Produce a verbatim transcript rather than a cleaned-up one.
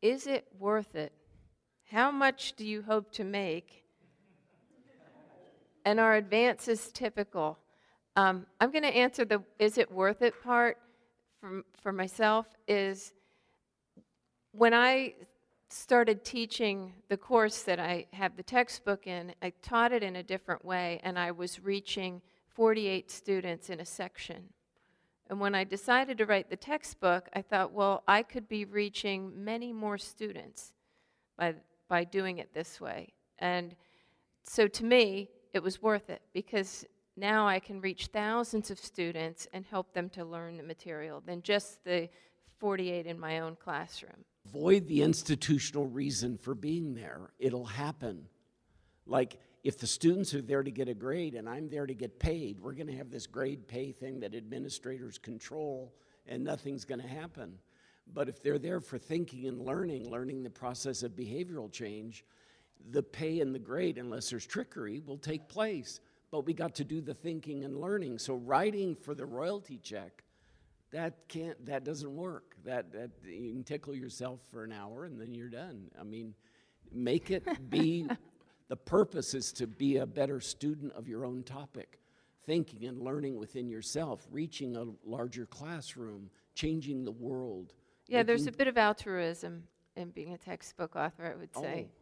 is it worth it? How much do you hope to make? And are advances typical? Um, I'm going to answer the is it worth it part for, for myself is when I started teaching the course that I have the textbook in, I taught it in a different way, and I was reaching forty-eight students in a section. And when I decided to write the textbook, I thought, well, I could be reaching many more students by, by doing it this way. And so to me, it was worth it because now I can reach thousands of students and help them to learn the material than just the forty-eight in my own classroom. Avoid the institutional reason for being there. It'll happen. Like, if the students are there to get a grade and I'm there to get paid, we're going to have this grade pay thing that administrators control and nothing's going to happen. But if they're there for thinking and learning, learning the process of behavioral change, the pay and the grade, unless there's trickery, will take place. But we got to do the thinking and learning. So writing for the royalty check, that can't, that doesn't work. That, that you can tickle yourself for an hour and then you're done. I mean, make it be, the purpose is to be a better student of your own topic, thinking and learning within yourself, reaching a larger classroom, changing the world. Yeah, there's a bit of altruism in being a textbook author, I would say. Oh.